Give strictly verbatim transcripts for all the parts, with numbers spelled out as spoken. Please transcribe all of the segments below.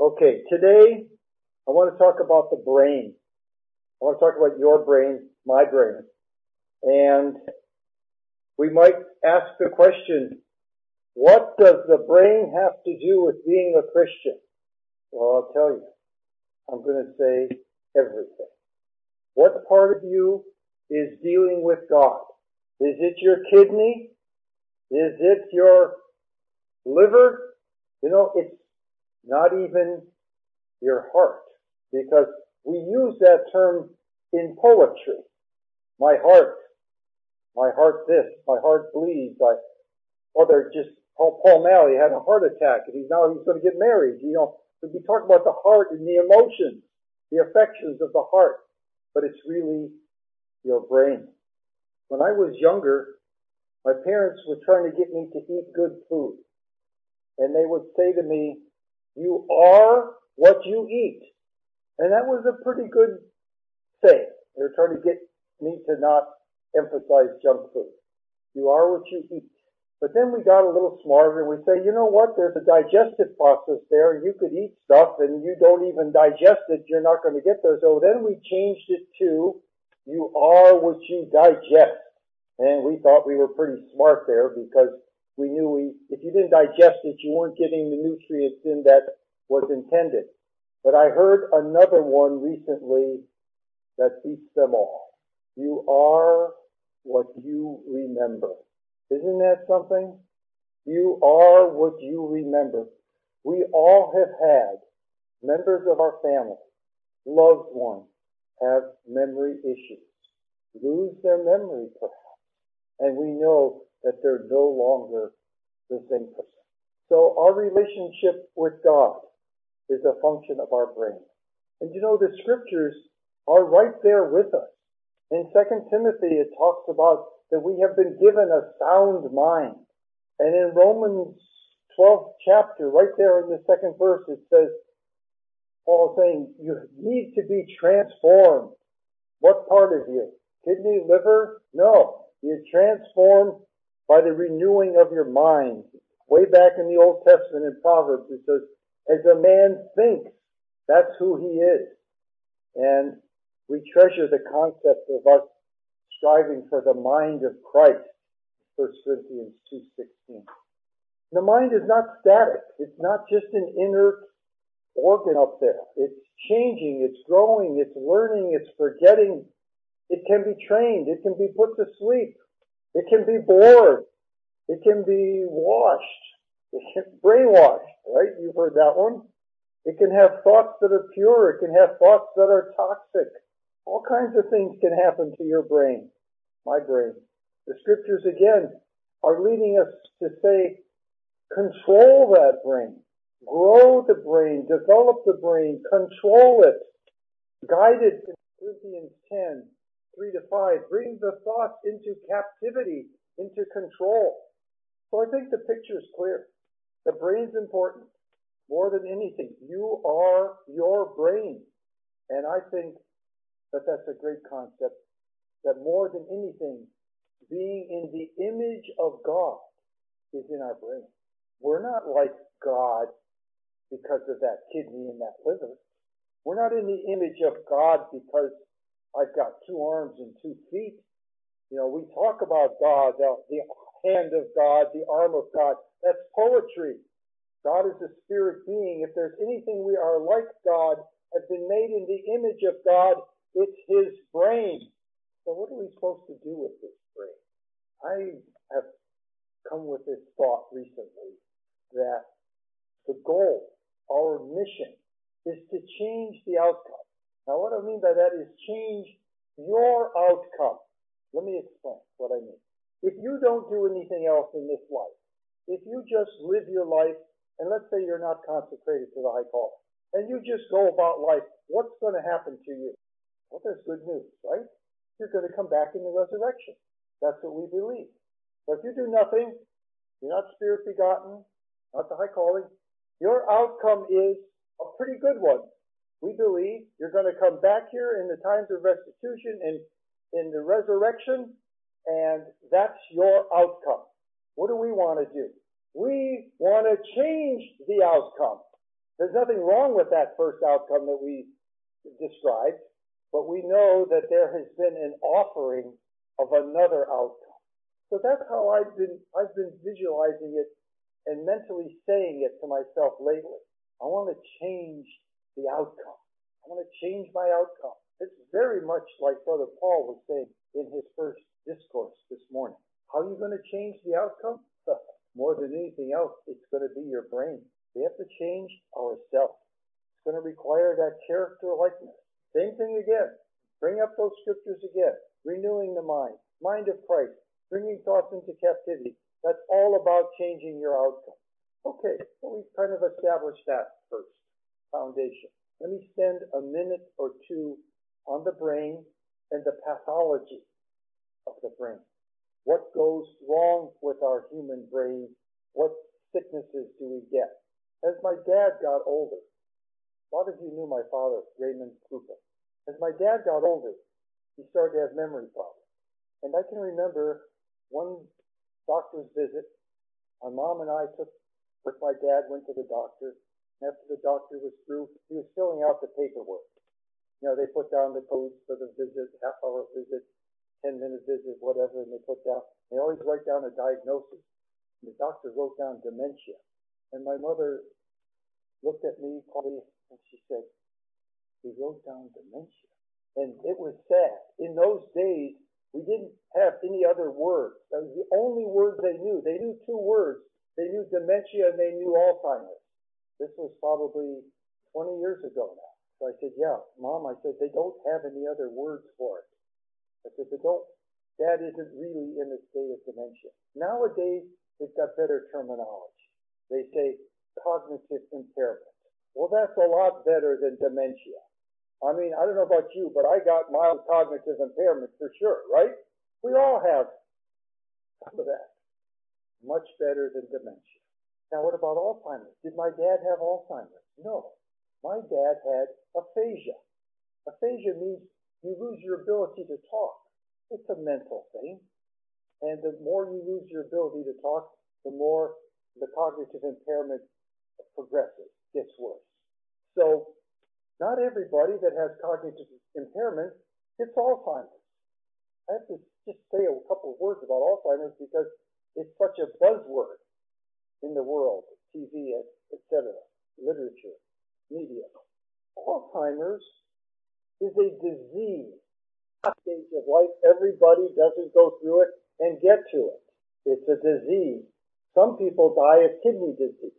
Okay, today I want to talk about the brain. I want to talk about your brain, my brain. And we might ask the question, what does the brain have to do with being a Christian? Well, I'll tell you. I'm going to say everything. What part of you is dealing with God? Is it your kidney? Is it your liver? You know, it's not even your heart, because we use that term in poetry. My heart, my heart this, my heart bleeds. I, or they're just, Paul, Paul Malley had a heart attack, and he's now he's going to get married. You know, we talk about the heart and the emotions, the affections of the heart, but it's really your brain. When I was younger, my parents were trying to get me to eat good food, and they would say to me, "You are what you eat." And that was a pretty good saying. They were trying to get me to not emphasize junk food. You are what you eat. But then we got a little smarter and we say, you know what, there's a digestive process there, and you could eat stuff and you don't even digest it, you're not going to get there. So then we changed it to, you are what you digest. And we thought we were pretty smart there, because we knew we, if you didn't digest it, you weren't getting the nutrients in that was intended. But I heard another one recently that beats them all. You are what you remember. Isn't that something? You are what you remember. We all have had members of our family, loved ones, have memory issues, lose their memory perhaps, and we know that they're no longer the same person. So our relationship with God is a function of our brain. And you know, the scriptures are right there with us. In Second Timothy, it talks about that we have been given a sound mind. And in Romans twelfth chapter, right there in the second verse, it says, Paul saying, you need to be transformed. What part of you? Kidney, liver? No. You're transformed by the renewing of your mind. Way back in the Old Testament in Proverbs, it says, as a man thinks, that's who he is. And we treasure the concept of us striving for the mind of Christ. First Corinthians two sixteen. The mind is not static. It's not just an inert organ up there. It's changing, it's growing, it's learning, it's forgetting. It can be trained. It can be put to sleep. It can be bored. It can be washed. It can be brainwashed, right? You've heard that one. It can have thoughts that are pure. It can have thoughts that are toxic. All kinds of things can happen to your brain, my brain. The scriptures, again, are leading us to say, control that brain. Grow the brain. Develop the brain. Control it. Guide it. In Corinthians ten, three to five. Bring the thoughts into captivity, into control. So I think the picture is clear. The brain's important. More than anything, you are your brain. And I think that that's a great concept, that more than anything, being in the image of God is in our brain. We're not like God because of that kidney and that liver. We're not in the image of God because I've got two arms and two feet. You know, we talk about God, the, the hand of God, the arm of God. That's poetry. God is a spirit being. If there's anything we are like God, have been made in the image of God, it's his brain. So what are we supposed to do with this brain? I have come with this thought recently that the goal, our mission, is to change the outcome. Now what I mean by that is change your outcome. Let me explain what I mean. If you don't do anything else in this life, if you just live your life, and let's say you're not consecrated to the high calling, and you just go about life, what's going to happen to you? Well, there's good news, right? You're going to come back in the resurrection. That's what we believe. But if you do nothing, you're not spirit begotten, not the high calling, your outcome is a pretty good one. We believe you're going to come back here in the times of restitution and in the resurrection, and that's your outcome. What do we want to do? We want to change the outcome. There's nothing wrong with that first outcome that we described, but we know that there has been an offering of another outcome. So that's how I've been, I've been visualizing it and mentally saying it to myself lately. I want to change the outcome. I want to change my outcome. It's very much like Brother Paul was saying in his first discourse this morning. How are you going to change the outcome? More than anything else, it's going to be your brain. We have to change ourselves. It's going to require that character likeness. Same thing again. Bring up those scriptures again. Renewing the mind. Mind of Christ. Bringing thoughts into captivity. That's all about changing your outcome. Okay, so we've kind of established that first foundation. Let me spend a minute or two on the brain and the pathology of the brain. What goes wrong with our human brain? What sicknesses do we get? As my dad got older, a lot of you knew my father, Raymond Krupa. As my dad got older, he started to have memory problems. And I can remember one doctor's visit. My mom and I took, with my dad, went to the doctor. And after the doctor was through, he was filling out the paperwork. You know, they put down the codes for the visit, half-hour visit, ten-minute visit, whatever, and they put down, they always write down a diagnosis. And the doctor wrote down dementia. And my mother looked at me probably, and she said, he wrote down dementia. And it was sad. In those days, we didn't have any other words. That was the only words they knew. They knew two words. They knew dementia and they knew Alzheimer's. This was probably twenty years ago now. So I said, yeah, Mom, I said, they don't have any other words for it. I said, they don't, Dad isn't really in a state of dementia. Nowadays, they've got better terminology. They say cognitive impairment. Well, that's a lot better than dementia. I mean, I don't know about you, but I got mild cognitive impairment for sure, right? We all have some of that. Much better than dementia. Now, what about Alzheimer's? Did my dad have Alzheimer's? No. My dad had aphasia. Aphasia means you lose your ability to talk. It's a mental thing. And the more you lose your ability to talk, the more the cognitive impairment progresses, gets worse. So, not everybody that has cognitive impairment gets Alzheimer's. I have to just say a couple of words about Alzheimer's because it's such a buzzword in the world, T V, et cetera, literature, media. Alzheimer's is a disease. Stage of life, everybody doesn't go through it and get to it. It's a disease. Some people die of kidney disease.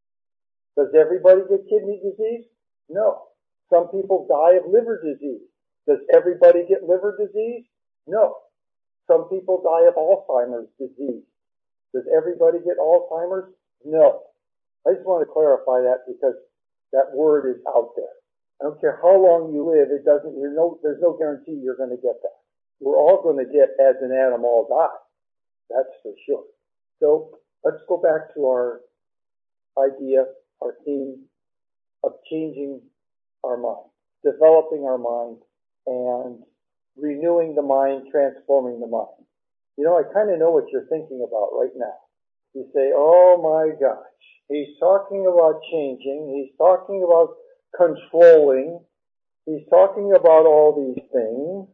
Does everybody get kidney disease? No. Some people die of liver disease. Does everybody get liver disease? No. Some people die of Alzheimer's disease. Does everybody get Alzheimer's? No. I just want to clarify that because that word is out there. I don't care how long you live, it doesn't, you're no, there's no guarantee you're going to get that. We're all going to get, as an animal, all die. That's for sure. So let's go back to our idea, our theme of changing our mind, developing our mind, and renewing the mind, transforming the mind. You know, I kind of know what you're thinking about right now. You say, oh my gosh, he's talking about changing, he's talking about controlling, he's talking about all these things,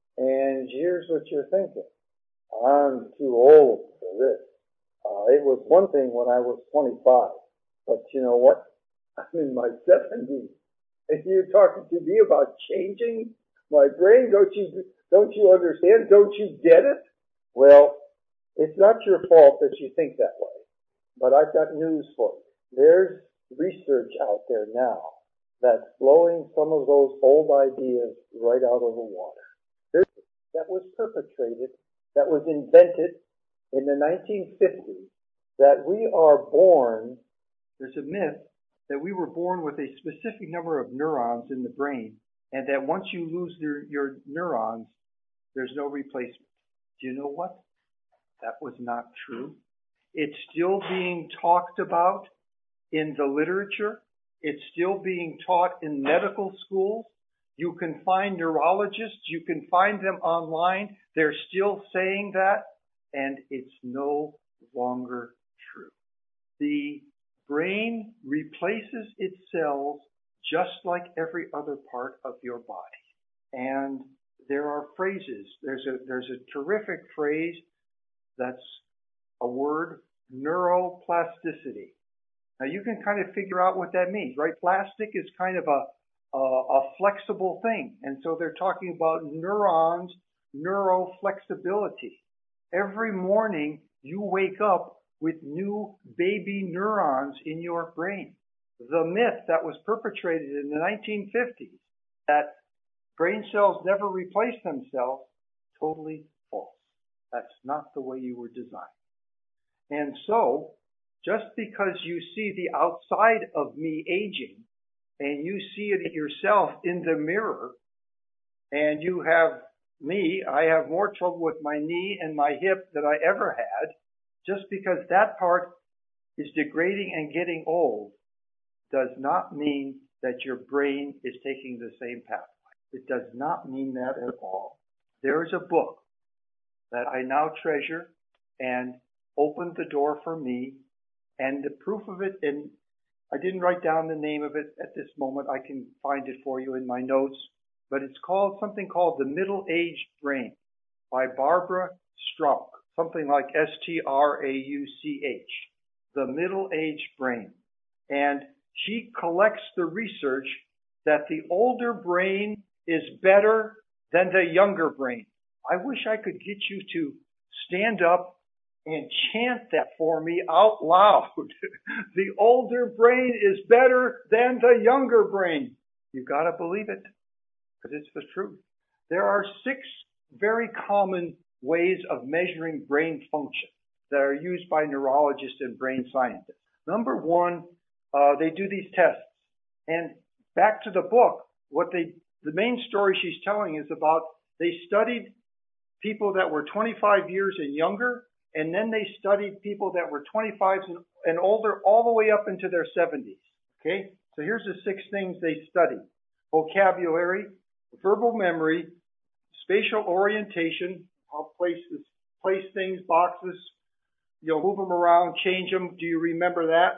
and here's what you're thinking. I'm too old for this. Uh, it was one thing when I was twenty-five, but you know what? I'm in my seventies, and you're talking to me about changing my brain? Don't you, don't you understand? Don't you get it? Well, it's not your fault that you think that way, but I've got news for you. There's research out there now that's blowing some of those old ideas right out of the water. There's, that was perpetrated, that was invented in the nineteen fifties, that we are born, there's a myth that we were born with a specific number of neurons in the brain, and that once you lose your, your neurons, there's no replacement. Do you know what? That was not true. It's still being talked about in the literature. It's still being taught in medical schools. You can find neurologists. You can find them online. They're still saying that, and it's no longer true. The brain replaces its cells just like every other part of your body. And there are phrases. There's a, there's a terrific phrase that's a word, neuroplasticity. Now you can kind of figure out what that means, right? Plastic is kind of a, a, a flexible thing. And so they're talking about neurons, neuroflexibility. Every morning you wake up with new baby neurons in your brain. The myth that was perpetrated in the nineteen fifties that brain cells never replace themselves, totally false. That's not the way you were designed. And so, just because you see the outside of me aging, and you see it yourself in the mirror, and you have me, I have more trouble with my knee and my hip than I ever had, just because that part is degrading and getting old, does not mean that your brain is taking the same pathway. It does not mean that at all. There is a book that I now treasure and opened the door for me, and the proof of it, and I didn't write down the name of it at this moment. I can find it for you in my notes, but it's called something called The Middle-Aged Brain by Barbara Strauch, something like S T R A U C H, The Middle-Aged Brain. And she collects the research that the older brain is better than the younger brain. I wish I could get you to stand up and chant that for me out loud. The older brain is better than the younger brain. You've got to believe it, because it's the truth. There are six very common ways of measuring brain function that are used by neurologists and brain scientists. Number one, uh, they do these tests. And back to the book, what they, the main story she's telling is about they studied people that were twenty-five years and younger, and then they studied people that were twenty-five and, and older all the way up into their seventies. Okay? So here's the six things they studied. Vocabulary, verbal memory, spatial orientation, how places, place things, boxes, you'll move them around, change them. Do you remember that?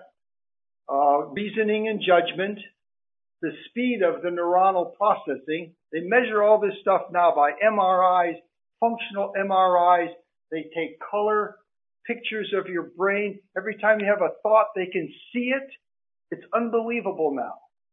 Uh, reasoning and judgment, the speed of the neuronal processing. They measure all this stuff now by M R Is, functional M R Is. They take color pictures of your brain. Every time you have a thought, they can see it. It's unbelievable now.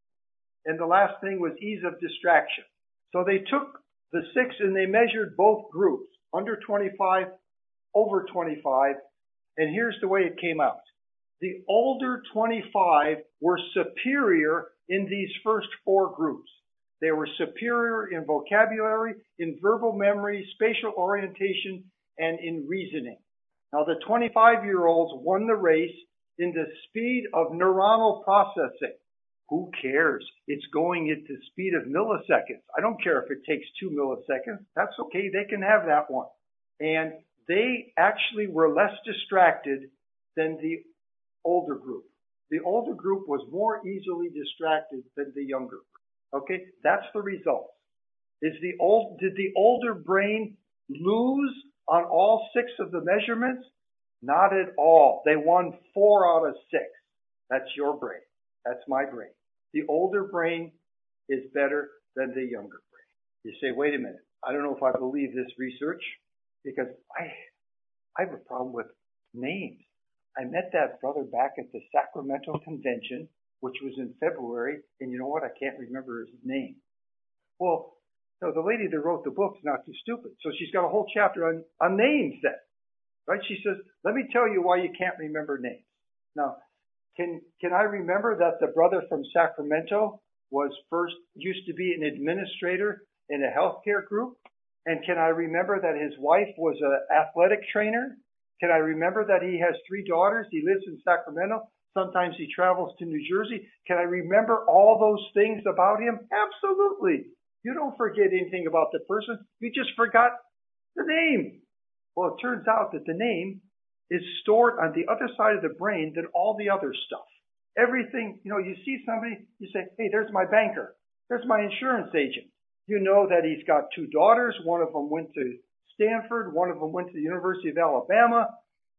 And the last thing was ease of distraction. So they took the six and they measured both groups, under twenty-five, over twenty-five. And here's the way it came out. The older twenty-five were superior in these first four groups. They were superior in vocabulary, in verbal memory, spatial orientation, and in reasoning. Now the twenty-five-year-olds won the race in the speed of neuronal processing. Who cares? It's going at the speed of milliseconds. I don't care if it takes two milliseconds. That's okay. They can have that one. And they actually were less distracted than the older group. The older group was more easily distracted than the younger group. Okay? That's the result. Is the old, did the older brain lose on all six of the measurements? Not at all. They won four out of six. That's your brain. That's my brain. The older brain is better than the younger brain. You say, wait a minute. I don't know if I believe this research, because I, I have a problem with names. I met that brother back at the Sacramento convention, which was in February, and you know what? I can't remember his name. Well, no, the lady that wrote the book is not too stupid. So she's got a whole chapter on, on names then. Right? She says, let me tell you why you can't remember names. Now, can can I remember that the brother from Sacramento was first, used to be an administrator in a healthcare group? And can I remember that his wife was an athletic trainer? Can I remember that he has three daughters? He lives in Sacramento. Sometimes he travels to New Jersey. Can I remember all those things about him? Absolutely. You don't forget anything about the person. You just forgot the name. Well, it turns out that the name is stored on the other side of the brain than all the other stuff. Everything, you know, you see somebody, you say, hey, there's my banker. There's my insurance agent. You know that he's got two daughters. One of them went to Stanford. One of them went to the University of Alabama.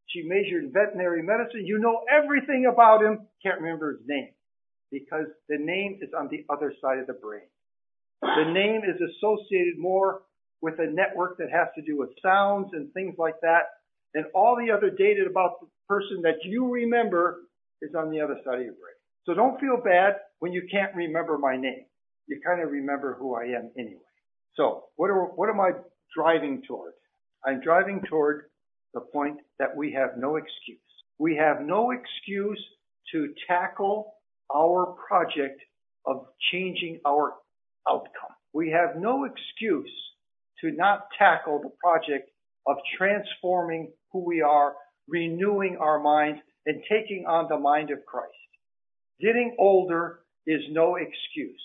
She majored in veterinary medicine. You know everything about him. Can't remember his name because the name is on the other side of the brain. The name is associated more with a network that has to do with sounds and things like that. And all the other data about the person that you remember is on the other side of your brain. So don't feel bad when you can't remember my name. You kind of remember who I am anyway. So what are, what am I driving toward? I'm driving toward the point that we have no excuse. We have no excuse to tackle our project of changing our outcome. We have no excuse to not tackle the project of transforming who we are, renewing our minds, and taking on the mind of Christ. Getting older is no excuse.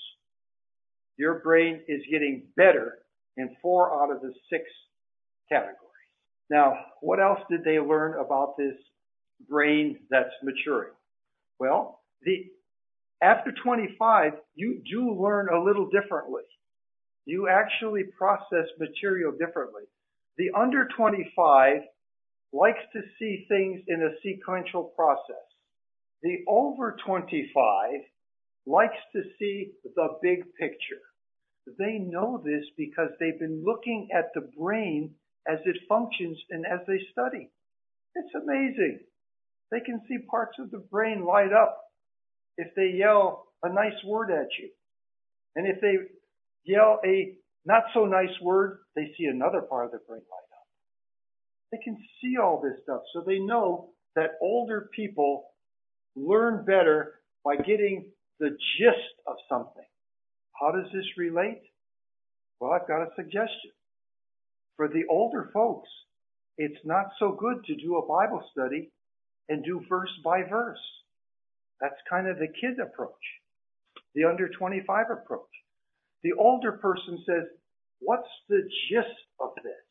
Your brain is getting better in four out of the six categories. Now, what else did they learn about this brain that's maturing? Well, the after twenty-five, you do learn a little differently. You actually process material differently. The under twenty-five likes to see things in a sequential process. The over twenty-five likes to see the big picture. They know this because they've been looking at the brain as it functions and as they study. It's amazing. They can see parts of the brain light up if they yell a nice word at you. And if they yell a not so nice word, they see another part of the brain light up. They can see all this stuff. So they know that older people learn better by getting the gist of something. How does this relate? Well, I've got a suggestion. For the older folks, it's not so good to do a Bible study and do verse by verse. That's kind of the kid approach, the under twenty-five approach. The older person says, what's the gist of this?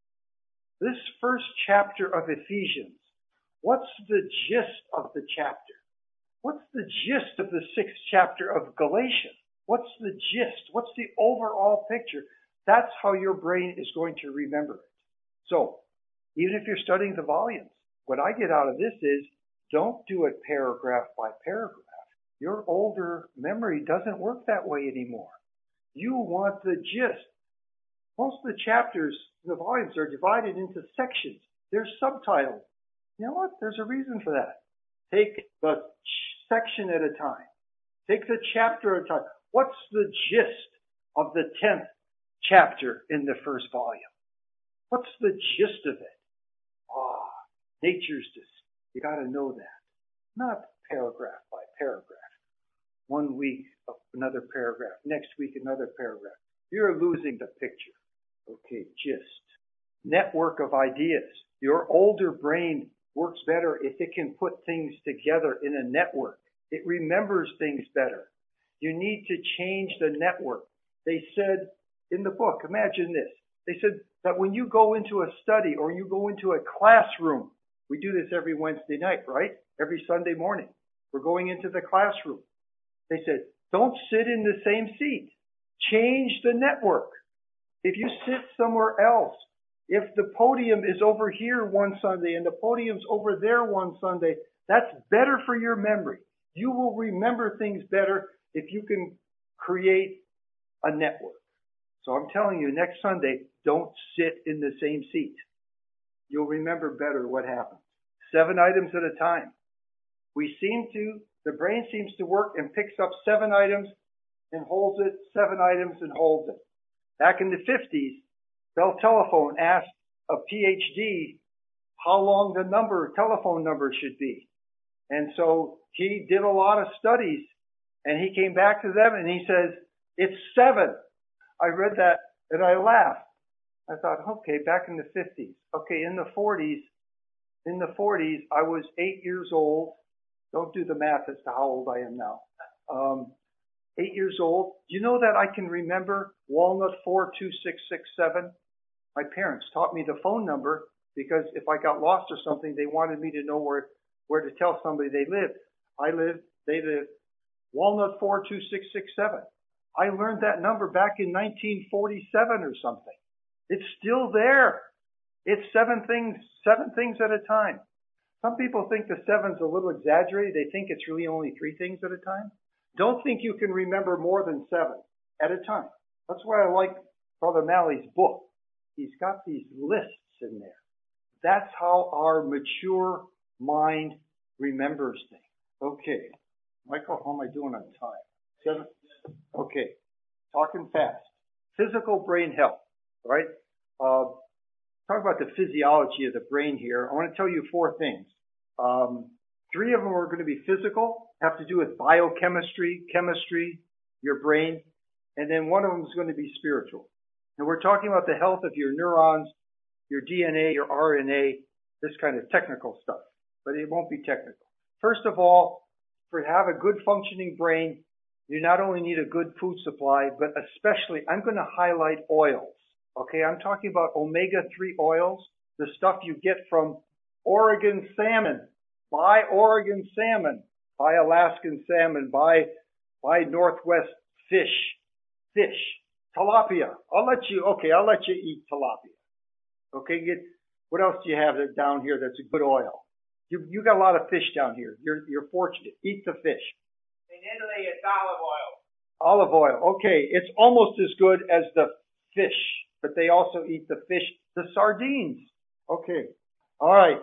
This first chapter of Ephesians, what's the gist of the chapter? What's the gist of the sixth chapter of Galatians? What's the gist? What's the overall picture? That's how your brain is going to remember it. So, even if you're studying the volumes, what I get out of this is, don't do it paragraph by paragraph. Your older memory doesn't work that way anymore. You want the gist. Most of the chapters in the volumes are divided into sections. They're subtitled. You know what? There's a reason for that. Take the section at a time. Take the chapter at a time. What's the gist of the tenth chapter in the first volume? What's the gist of it? Ah, nature's just, you got to know that. Not paragraph by paragraph. One week, another paragraph. Next week, another paragraph. You're losing the picture. Okay, gist. Network of ideas. Your older brain works better if it can put things together in a network. It remembers things better. You need to change the network. They said in the book, imagine this. They said that when you go into a study or you go into a classroom, we do this every Wednesday night, right? Every Sunday morning. We're going into the classroom. They said, don't sit in the same seat. Change the network. If you sit somewhere else, if the podium is over here one Sunday and the podium's over there one Sunday, that's better for your memory. You will remember things better if you can create a network. So I'm telling you, next Sunday, don't sit in the same seat. You'll remember better what happened. Seven items at a time. We seem to, the brain seems to work and picks up seven items and holds it, seven items and holds it. Back in the fifties, Bell Telephone asked a P H D how long the number, telephone number should be. And so he did a lot of studies and he came back to them and he says, it's seven. I read that and I laughed. I thought, okay, back in the fifties. Okay, in the forties, in the forties, I was eight years old. Don't do the math as to how old I am now. Um, eight years old. Do you know that I can remember Walnut four two six six seven? My parents taught me the phone number because if I got lost or something, they wanted me to know where, where to tell somebody they lived. I lived, they lived, Walnut four two six six seven. I learned that number back in nineteen forty-seven or something. It's still there. It's seven things, seven things at a time. Some people think the seven's a little exaggerated. They think it's really only three things at a time. Don't think you can remember more than seven at a time. That's why I like Brother Malley's book. He's got these lists in there. That's how our mature mind remembers things. Okay. Michael, how am I doing on time? Seven? Okay. Talking fast. Physical brain health. All right? Uh, talk about the physiology of the brain here. I want to tell you four things. Um, three of them are going to be physical, have to do with biochemistry, chemistry, your brain, and then one of them is going to be spiritual. And we're talking about the health of your neurons, your D N A, your R N A, this kind of technical stuff, but it won't be technical. First of all, for to have a good functioning brain, you not only need a good food supply, but especially, I'm going to highlight oils. Okay, I'm talking about omega three oils, the stuff you get from Oregon salmon. Buy Oregon salmon. Buy Alaskan salmon. Buy, buy Northwest fish. Fish. Tilapia. I'll let you, okay, I'll let you eat tilapia. Okay, get, what else do you have down here that's a good oil? You, you got a lot of fish down here. You're, you're fortunate. Eat the fish. In Italy, it's olive oil. Olive oil. Okay, it's almost as good as the fish, but they also eat the fish, the sardines. Okay. All right.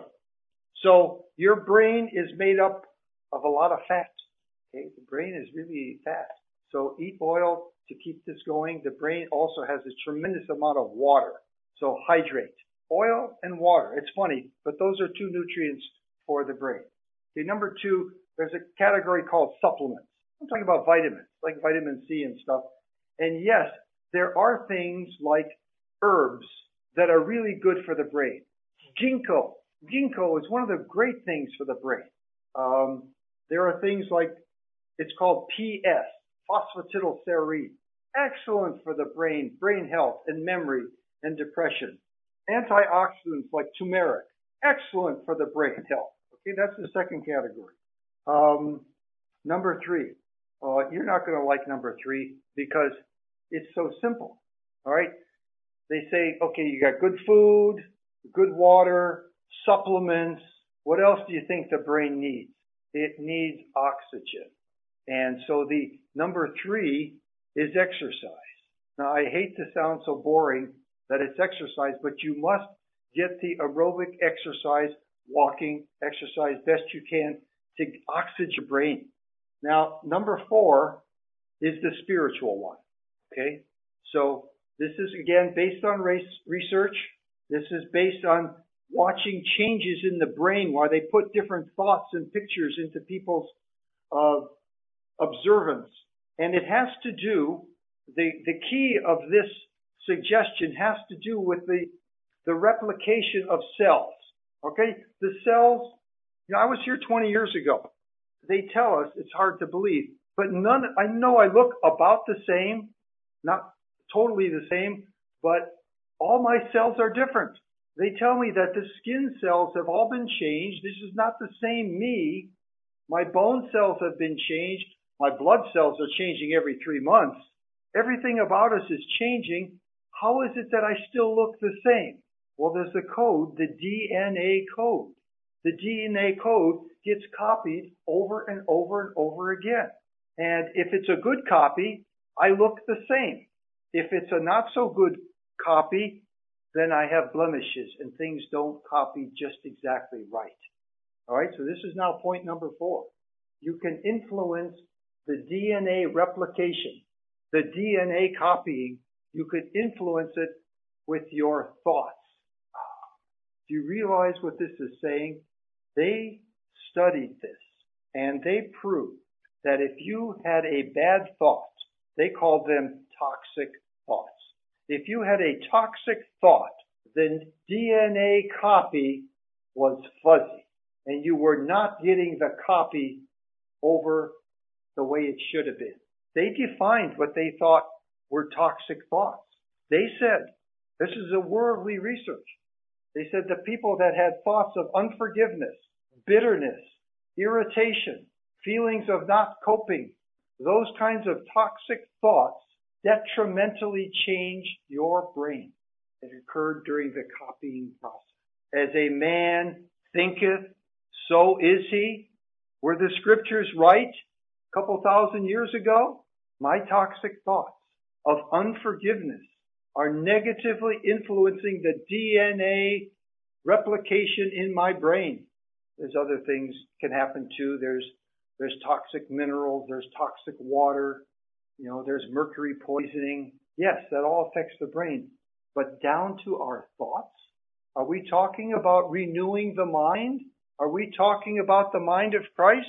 So your brain is made up of a lot of fat. Okay. The brain is really fat. So eat oil to keep this going. The brain also has a tremendous amount of water. So hydrate. Oil and water. It's funny, but those are two nutrients for the brain. Okay. Number two, there's a category called supplements. I'm talking about vitamins, like vitamin C and stuff. And yes, there are things like herbs that are really good for the brain. Ginkgo. Ginkgo is one of the great things for the brain. Um, there are things like, it's called P S, phosphatidylserine. Excellent for the brain, brain health and memory and depression. Antioxidants like turmeric. Excellent for the brain health. Okay, that's the second category. Um, number three. Uh, you're not going to like number three because it's so simple. All right. They say, okay, you got good food, good water, supplements. What else do you think the brain needs? It needs oxygen. And so the number three is exercise. Now, I hate to sound so boring that it's exercise, but you must get the aerobic exercise, walking exercise best you can to oxygenate your brain. Now, number four is the spiritual one. Okay? So this is, again, based on race research. This is based on watching changes in the brain while they put different thoughts and pictures into people's uh, observance. And it has to do, the, the key of this suggestion has to do with the, the replication of cells. Okay? The cells, you know, I was here twenty years ago. They tell us, it's hard to believe, but none, I know I look about the same, not totally the same, but all my cells are different. They tell me that the skin cells have all been changed. This is not the same me. My bone cells have been changed. My blood cells are changing every three months. Everything about us is changing. How is it that I still look the same? Well, there's the code, the D N A code. The D N A code gets copied over and over and over again. And if it's a good copy, I look the same. If it's a not so good copy, then I have blemishes and things don't copy just exactly right. All right, so this is now point number four. You can influence the D N A replication, the D N A copying. You could influence it with your thoughts. Do you realize what this is saying? They studied this and they proved that if you had a bad thought, they called them toxic thoughts. If you had a toxic thought, then D N A copy was fuzzy and you were not getting the copy over the way it should have been. They defined what they thought were toxic thoughts. They said, this is a worldly research. They said the people that had thoughts of unforgiveness, bitterness, irritation, feelings of not coping, those kinds of toxic thoughts detrimentally changed your brain. It occurred during the copying process. As a man thinketh, So is he? Were the scriptures right a couple thousand years ago? My toxic thoughts of unforgiveness are negatively influencing the D N A replication in my brain. There's other things can happen too. There's there's toxic minerals, there's toxic water, you know, there's mercury poisoning. Yes, that all affects the brain. But down to our thoughts? Are we talking about renewing the mind? Are we talking about the mind of Christ?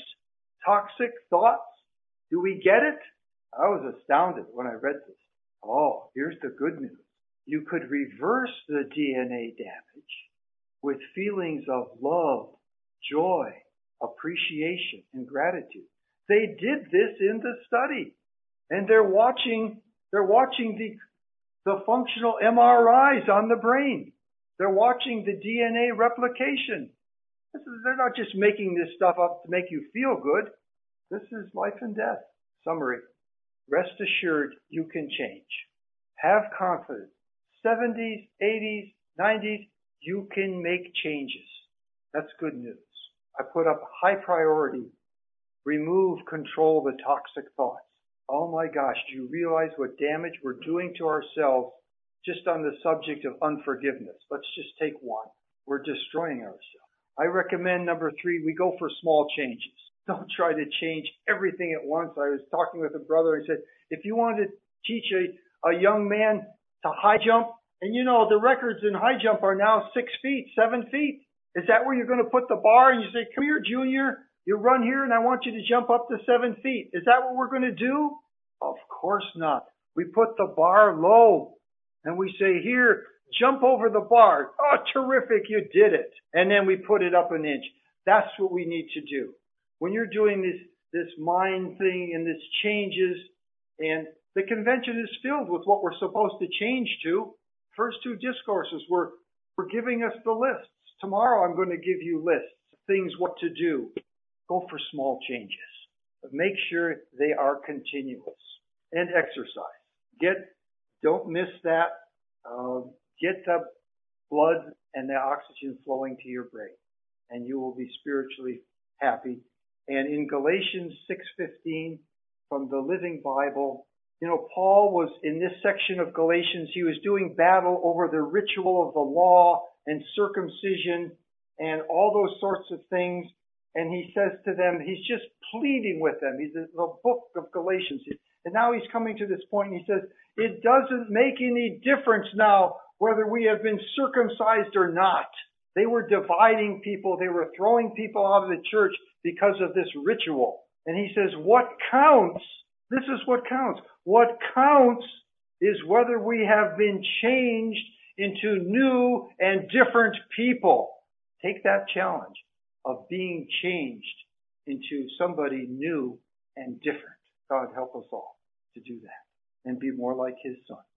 Toxic thoughts? Do we get it? I was astounded when I read this. Oh, here's the good news. You could reverse the D N A damage with feelings of love, joy, appreciation, and gratitude. They did this in the study. And they're watching, they're watching the, the functional M R Is on the brain. They're watching the D N A replication. This is, they're not just making this stuff up to make you feel good. This is life and death. Summary. Rest assured you can change. Have confidence. seventies, eighties, nineties, you can make changes. That's good news. I put up high priority. Remove, control the toxic thoughts. Oh my gosh, do you realize what damage we're doing to ourselves just on the subject of unforgiveness? Let's just take one. We're destroying ourselves. I recommend number three, we go for small changes. Don't try to change everything at once. I was talking with a brother and he said, if you want to teach a, a young man to high jump, and you know, the records in high jump are now six feet, seven feet. Is that where you're going to put the bar and you say, come here, Junior, you run here and I want you to jump up to seven feet. Is that what we're going to do? Of course not. We put the bar low and we say, here, jump over the bar. Oh, terrific, you did it. And then we put it up an inch. That's what we need to do. When you're doing this, this mind thing and this changes, and the convention is filled with what we're supposed to change to. First two discourses were, were giving us the lists. Tomorrow I'm going to give you lists, things what to do. Go for small changes. But make sure they are continuous. And exercise. Get, don't miss that. Uh, get the blood and the oxygen flowing to your brain. And you will be spiritually happy. And in Galatians six fifteen, from the Living Bible, you know, Paul was in this section of Galatians, he was doing battle over the ritual of the law and circumcision and all those sorts of things. And he says to them, he's just pleading with them. He's in the book of Galatians. And now he's coming to this point and he says, it doesn't make any difference now whether we have been circumcised or not. They were dividing people. They were throwing people out of the church because of this ritual. And he says, what counts, this is what counts. What counts is whether we have been changed into new and different people. Take that challenge of being changed into somebody new and different. God help us all to do that and be more like his son.